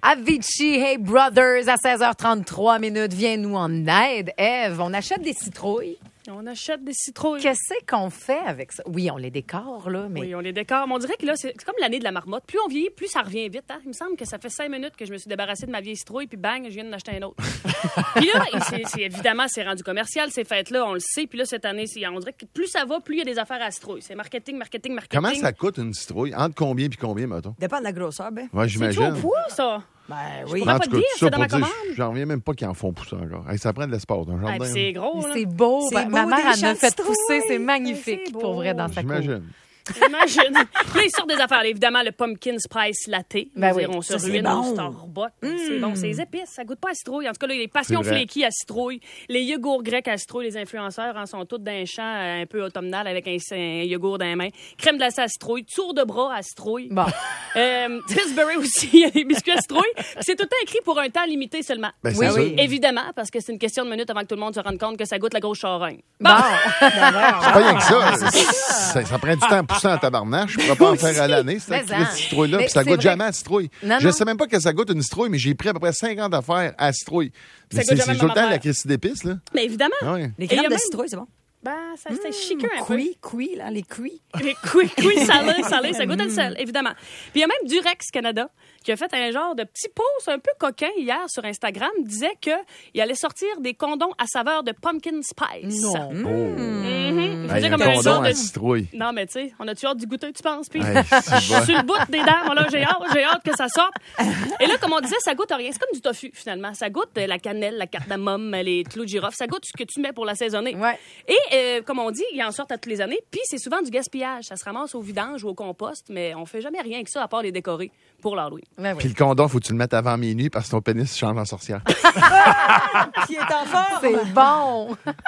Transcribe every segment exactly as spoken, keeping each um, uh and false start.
Avicii, Hey Brothers, à seize heures trente-trois minutes. Viens-nous en aide. Ève, on achète des citrouilles. On achète des citrouilles. Qu'est-ce qu'on fait avec ça? Oui, on les décore, là, mais... Oui, on les décore. Mais on dirait que là, c'est comme l'année de la marmotte. Plus on vieillit, plus ça revient vite. Hein? Il me semble que ça fait cinq minutes que je me suis débarrassée de ma vieille citrouille, puis bang, je viens d'en acheter un autre. Puis là, c'est, c'est, évidemment, c'est rendu commercial, ces fêtes-là, on le sait. Puis là, cette année, c'est, on dirait que plus ça va, plus il y a des affaires à citrouille. C'est marketing, marketing, marketing. Comment ça coûte une citrouille? Entre combien puis combien, mettons? Dépend de la grosseur, ben. Ouais, C'est j'imagine. au poids, ça? Ben oui. pourrais En pas tout te cas, dire, tout c'est ça dans pour ma dire, commande. j'en reviens même pas qu'ils en font pousser encore. Hey, ça prend de l'espace, un Ah, jardin. puis c'est gros, là. C'est beau. C'est Ben, ma beau, mère des en a champs de fait citrouilles. pousser. C'est magnifique, C'est beau. pour vrai, dans sa cour. J'imagine. Imagine. Là, ils sortent des affaires. Évidemment, le pumpkin spice latte. Ben Je veux oui. dire, on se Ça, c'est ruine bon. au Starbucks. C'est bon, c'est les épices. Ça goûte pas à citrouille. En tout cas, là, les passions C'est vrai. flaky à citrouille, les yogourts grecs à citrouille, les influenceurs en sont tous d'un champ un peu automnal avec un, un yogourt dans les mains. Crème glacée à citrouille, tour de bras à citrouille. Bon. Euh, Pillsbury aussi, il y a des biscuits à citrouille. C'est tout le temps écrit pour un temps limité seulement. Ben, Oui, c'est oui. sûr. Évidemment, parce que c'est une question de minutes avant que tout le monde se rende compte que ça goûte la grosse charogne. Bon. C'est pas rien que ça. ça. Ça prend du temps à pousser en tabarnache. Je pourrais pas en faire à l'année, cette Mais en. citrouille-là. Mais Puis ça c'est goûte vrai. jamais à la citrouille. Non, Je non. sais même pas que ça goûte une citrouille, mais j'ai pris à peu près cinquante affaires à la citrouille. Mais Ça c'est goûte jamais c'est tout le la temps même la affaire. crise d'épices, là. Mais évidemment, Ah ouais. Les Et il y a crèmes de même- citrouille, c'est bon. ben, ça c'était chiqueux un peu. Cuit, cuit, là, les cuits. Les couilles, couilles salées, salées, ça goûte le sel, évidemment. Puis il y a même Durex Canada qui a fait un genre de petit post un peu coquin hier sur Instagram, disait qu'il allait sortir des condoms à saveur de pumpkin spice. Non. Oh. Mhm. Il Hey, faisait un comme un condom genre à de... citrouille. Non, mais tu sais, on a-tu hâte du goûter, tu penses? Puis, Hey, je c'est bon. suis sur le bout des dents, moi, là, j'ai hâte, j'ai hâte que ça sorte. Et là, comme on disait, ça goûte à rien. C'est comme du tofu, finalement. Ça goûte euh, la cannelle, la cardamome, les clous de girofle. Ça goûte ce que tu mets pour l'assaisonner. Ouais. Et, euh, comme on dit, ils en sortent à tous les années. Puis, c'est souvent du gaspillage. Ça se ramasse au vidange ou au compost, mais on fait jamais rien que ça à part les décorer pour l'Halloween. Ben Puis oui. le condom, faut que tu le mettes avant minuit parce que ton pénis change en sorcière. Qui est en forme. C'est bon.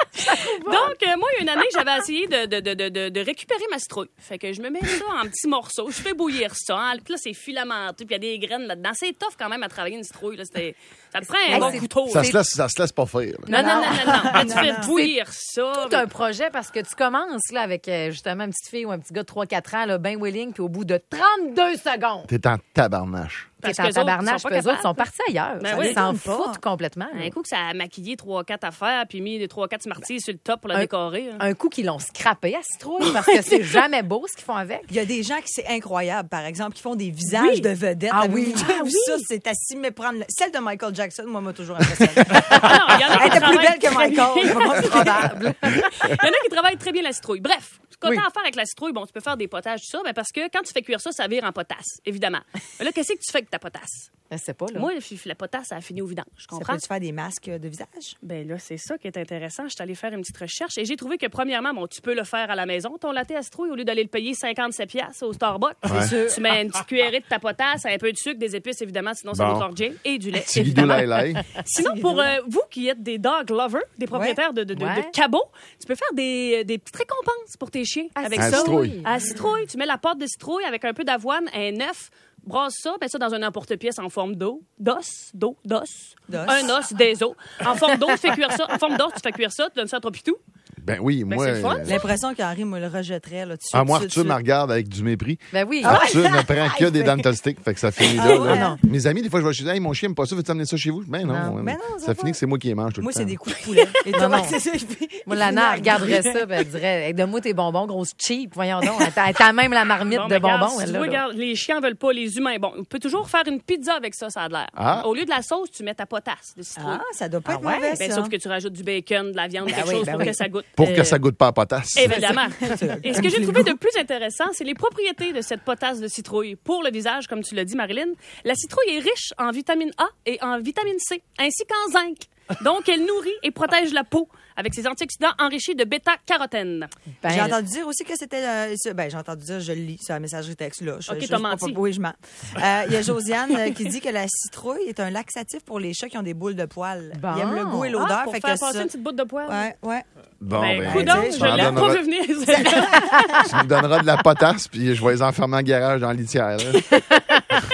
Donc, euh, moi, il y a une année, j'avais essayé de, de, de, de, de, de récupérer ma citrouille. Fait que je me mets ça en petits morceaux. Je fais bouillir ça. Hein. Puis là, c'est filamenté. Puis il y a des graines là-dedans. C'est tough quand même à travailler une citrouille. Là. C'était... Ça te prend un Hey, bon c'est- couteau. Ça là. se laisse, ça se laisse pas faire. là. Non, non, non, non, non. Là, tu fais non. bouillir ça. Tout un projet parce que tu commences là avec euh, justement une petite fille ou un petit gars de trois quatre ans, là, ben willing, puis au bout de trente-deux secondes, T'es en tabarnache. Parce t'es en qu'eux autres, tabarnache, ils sont puis pas eux autres sont capables. partis ailleurs. Ben Ça, oui. ils s'en Ils sont pas. foutent complètement. là. Un coup que ça a maquillé trois quatre affaires puis mis les trois quatre smarties sur le top pour la Un- décorer. hein. Un coup qu'ils l'ont scrappé à citrouille parce que c'est jamais beau ce qu'ils font avec. Il y a des gens qui c'est incroyable, par exemple, qui font des visages Oui. de vedettes. Ah Avez-vous oui. déjà Ah vu oui. ça, c'est à s'y méprendre. Celle de Michael Jackson, moi, m'a toujours impressionné. Ah non, il y en a qui Elle était plus travaillent belle que très bien. Michael. Probable. Il y en a qui travaillent très bien la citrouille. Bref, ce qu'on Oui. a à faire avec la citrouille, bon, tu peux faire des potages, tout ça, ben parce que quand tu fais cuire ça, ça vire en potasse, évidemment. Mais là, qu'est-ce que tu fais avec ta potasse? Je sais pas, là. Moi, la potasse, ça a fini au vidange, je Ça comprends? peut-tu faire des masques de visage? Ben là, c'est ça qui est intéressant. Je suis allée faire une petite recherche et j'ai trouvé que, premièrement, bon, tu peux le faire à la maison, ton latte à citrouille, au lieu d'aller le payer cinquante-sept piastres au Starbucks. Ouais. Tu mets une petite cuillerée de ta potasse, un peu de sucre, des épices, évidemment, sinon ça Bon. goûte l'orgeat, et du lait. Petit guidou évidemment. laï Sinon, pour euh, vous qui êtes des dog lovers, des propriétaires de, de, de, Ouais. de cabots, tu peux faire des, des petites récompenses pour tes chiens avec À ça. citrouille. À la citrouille. Tu mets la pâte de citrouille avec un peu d'avoine, un œuf, brasse ça, mets ça dans un emporte-pièce en forme d'eau, d'os, d'eau, d'os. D'os. Un os, des os. En forme d'eau, tu fais cuire ça. En forme d'os, tu fais cuire ça, tu donnes ça à ton pitou. Ben oui, moi. c'est le fun, euh, L'impression qu'Henri me le rejetterait là, dessus. Ah, moi, Arthur me regarde avec du mépris. Ben oui. Arthur ne prend que des dental sticks, fait que ça finit là. Ah ouais, là. non. Mes amis, des fois, je vais chez eux, hey, mon chien aime pas ça, veux-tu amener ça chez vous? Ben non. Non. ouais, Ben non, ça ça va. finit que c'est moi qui les mange tout le Moi, temps. c'est des coups de poulet. Et toi, non. c'est ça, je fais- Moi, il Lana finit à regarderait griller. ça, puis elle dirait hey, donne-moi tes bonbons, grosse cheap, voyons donc. Elle t'a- Elle t'a même la marmite Bon, de mais regarde, bonbons. si elle, tu là, vois, là. regarde, les chiens veulent pas, les humains. Bon, on peut toujours faire une pizza avec ça, ça a l'air. Ah. Au lieu de la sauce, tu mets ta potasse de citrouille. Ah, ça doit pas Ah être ouais? mauvais, Ben, ça. sauf que tu rajoutes du bacon, de la viande, quelque oui, chose ben pour oui. que ça goûte. Pour Euh, que ça goûte pas à potasse. Évidemment. Et ce que j'ai trouvé de plus intéressant, c'est les propriétés de cette potasse de citrouille. Pour le visage, comme tu l'as dit, Marilyn, la citrouille est riche en vitamine A et en vitamine C, ainsi qu'en zinc. Donc, elle nourrit et protège la peau avec ses antioxydants enrichis de bêta-carotène. Ben, J'ai entendu dire aussi que c'était... euh, ce- ben, j'ai entendu dire, je le lis sur la messagerie texte, là. Je, Ok, je- t'as je- menti. pas- Oui, je mens. Euh, Il y a Josiane euh, qui dit que la citrouille est un laxatif pour les chats qui ont des boules de poils. Bon. Ils aiment le goût et Ah, l'odeur, pour fait faire que passer ça... une petite boute de poil. Ouais, ouais. Bon, Ben, ben, coudonc, tu sais, je je l'ai m'en pas donnerai- vu venir. tu me donneras de la potasse, puis je vais les enfermer en garage dans la litière. là.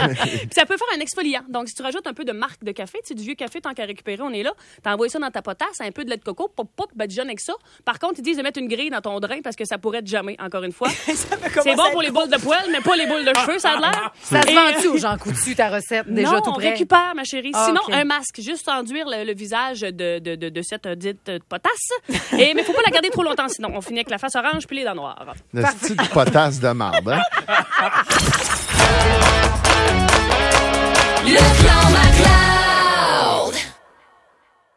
Puis ça peut faire un exfoliant. Donc, si tu rajoutes un peu de marque de café, tu sais, du vieux café, tant qu'à récupérer, on est là. T'envoies ça dans ta potasse, un peu de lait de coco, pop, pop, badigeonne avec ça. Par contre, ils disent de mettre une grille dans ton drain parce que ça pourrait te jammer, encore une fois. C'est bon pour les boules de poêle, mais pas les boules de cheveux, ça a l'air. Ça se Et- vend-tu aux Jean Coutu, ta recette, déjà non, tout on prêt? récupère, ma chérie. Ah, Sinon, ok. un masque, juste enduire le, le visage de, de, de, de cette euh, dite euh, potasse. Et, mais faut pas la garder trop longtemps, sinon on finit avec la face orange puis les dents noires. Le style de potasse de marde, hein?